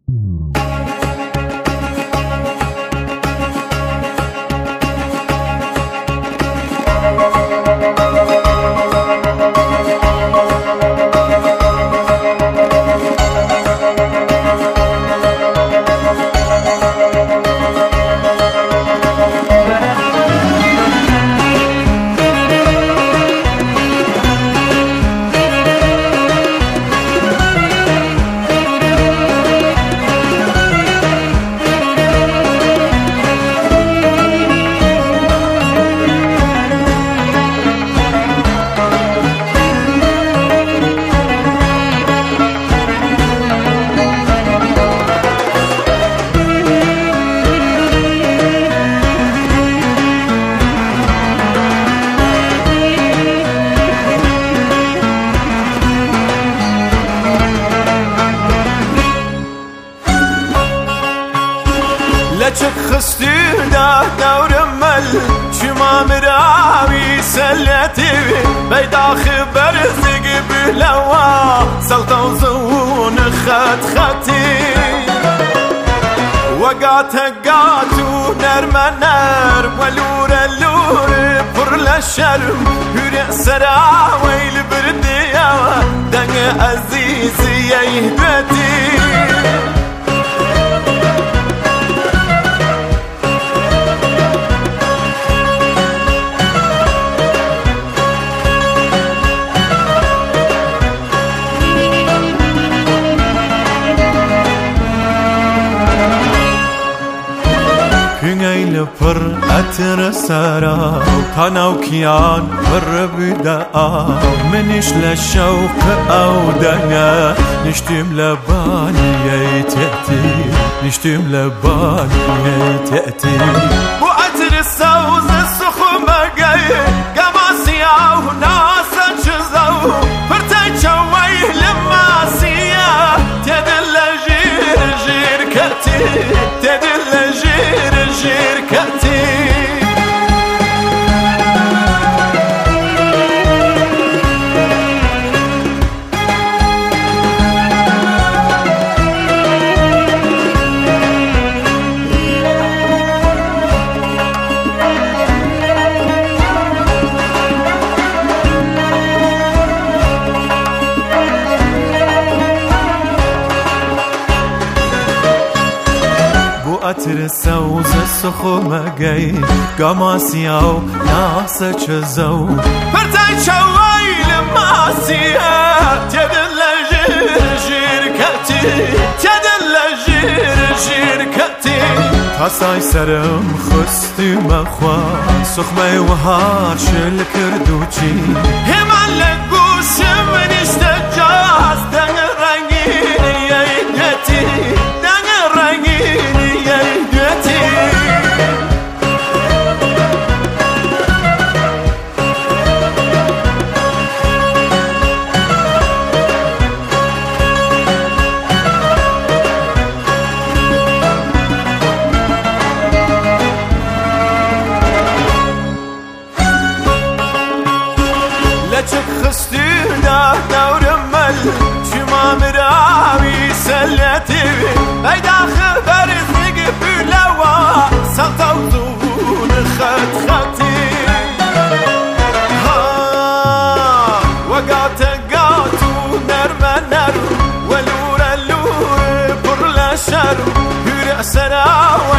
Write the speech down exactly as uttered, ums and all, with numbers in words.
لچك خستينا دور مل شما مراوي سلتي بيدا خبر زق بلوا سلطة وزون خط خطي وقات قاتو نرم نر ولور اللور بر للشرم هرع سراوي البردية دنگ عزيزي يهدتي Hüngeyli pır etr sara Kanav kiyan pır büda'a Menişle şevk avdana Niştim lebaniye te'ti Niştim lebaniye te'ti Bu etr savz sukhuma gay Gamasiya nasa çizav Pırtay çavay lemasiya Tedille jir jir kati Tedille jir شركتي أتر سوز سخومة جاي قماسياو ناسا چزو فرتاي شوايل ماسيا تدل جير جيركتي تدل جير جيركتي تاساي سرم خستي مخوا سخمة وهار شل كردوچي همان لقوش من اشتجاز دن رنگين يدتي دن رنگين لچك خستينا دور مل شما مراوي سلتي بيدا خبر زق بلوا سلطة وزون خط خطي ها وقات قاتو نرم نر ولور اللور بر لشر هرع سراوي